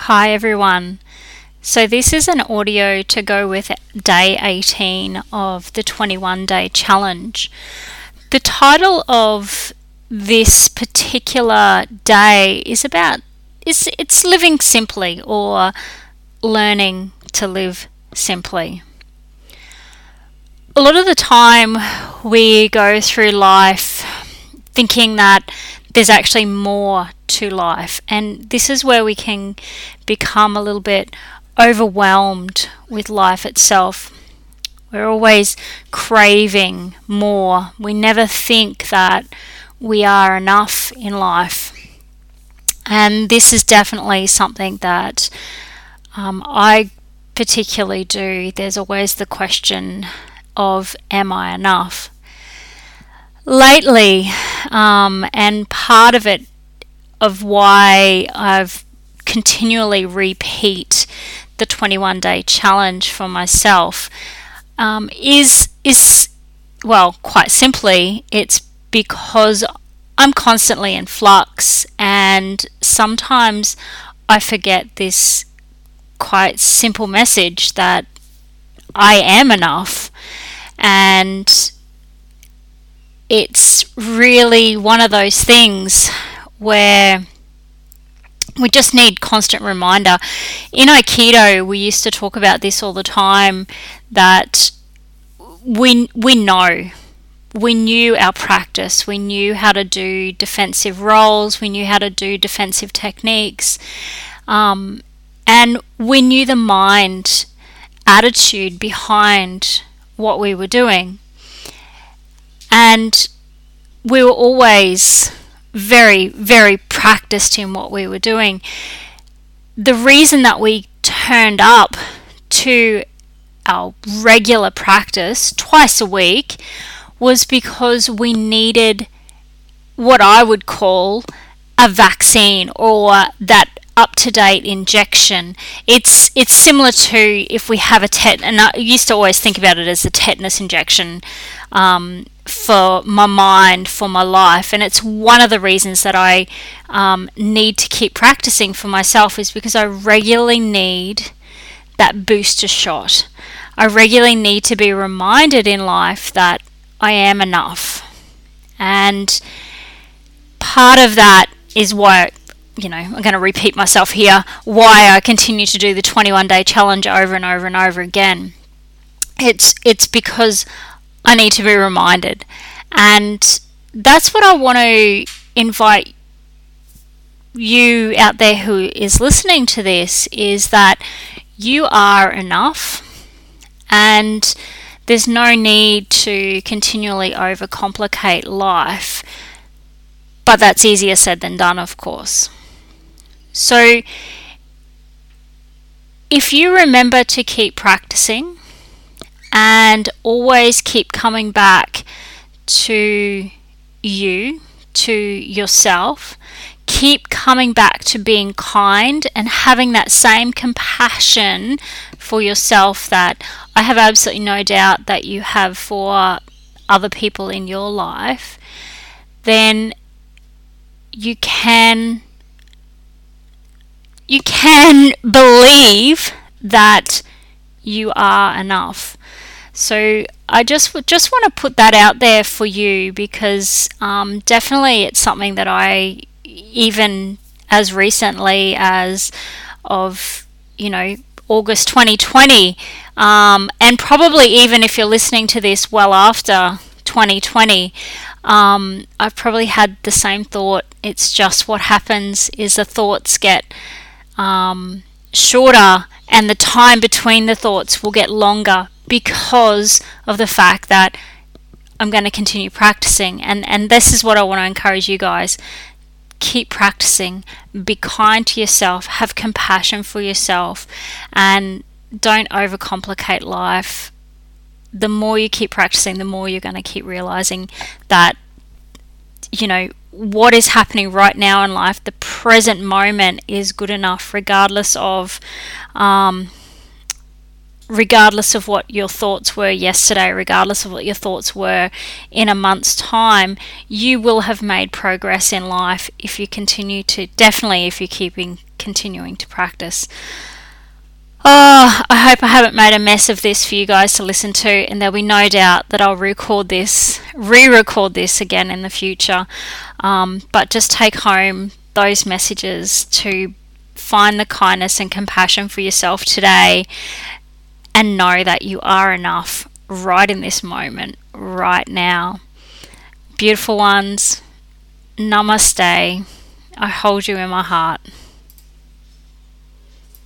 Hi everyone. So this is an audio to go with day 18 of the 21-day challenge. The title of this particular day is it's living simply, or learning to live simply. A lot of the time we go through life thinking that there's actually more to life, and this is where we can become a little bit overwhelmed with life itself. We're always craving more. We never think that we are enough in life, and this is definitely something that I particularly do. There's always the question of, am I enough? Lately, and part of it, of why I've continually repeat the 21-day challenge for myself, is well, quite simply, it's because I'm constantly in flux, and sometimes I forget this quite simple message that I am enough. And it's really one of those things where we just need constant reminder. In Aikido, we used to talk about this all the time, that we knew our practice. We knew how to do defensive roles. We knew how to do defensive techniques. And we knew the mind attitude behind what we were doing. And we were always very, very practiced in what we were doing. The reason that we turned up to our regular practice twice a week was because we needed what I would call a vaccine, or that up-to-date injection. It's similar to if we have and I used to always think about it as a tetanus injection for my mind, for my life. And it's one of the reasons that I need to keep practicing for myself, is because I regularly need that booster shot. I regularly need to be reminded in life that I am enough. And part of that is why, I'm going to repeat myself here, why I continue to do the 21-day challenge over and over and over again. It's because I need to be reminded. And that's what I want to invite you out there who is listening to this, is that you are enough, and there's no need to continually overcomplicate life. But that's easier said than done, of course. So if you remember to keep practicing and always keep coming back to you, to yourself, keep coming back to being kind and having that same compassion for yourself that I have absolutely no doubt that you have for other people in your life, then you can believe that you are enough. So I just want to put that out there for you, because definitely it's something that I, even as recently as of August 2020, and probably even if you're listening to this well after 2020, I've probably had the same thought. It's just what happens is the thoughts get shorter, and the time between the thoughts will get longer, because of the fact that I'm going to continue practicing. And this is what I want to encourage you guys. Keep practicing. Be kind to yourself. Have compassion for yourself. And don't overcomplicate life. The more you keep practicing, the more you're going to keep realizing that, what is happening right now in life, the present moment, is good enough, regardless of what your thoughts were yesterday, regardless of what your thoughts were in a month's time. You will have made progress in life if you continue to, definitely if you're keeping continuing to practice. Oh, I hope I haven't made a mess of this for you guys to listen to, and there'll be no doubt that I'll re-record this again in the future. But just take home those messages to find the kindness and compassion for yourself today, and know that you are enough right in this moment, right now. Beautiful ones, namaste. I hold you in my heart.